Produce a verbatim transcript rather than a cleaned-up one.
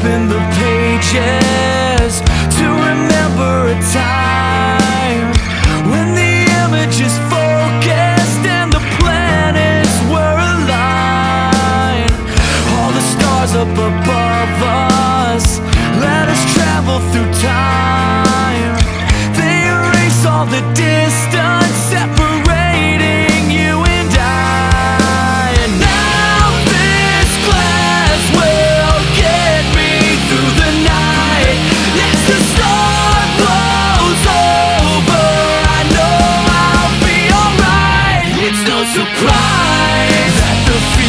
open the pages to remember a time when the image is focused and the planets were aligned. All the stars up above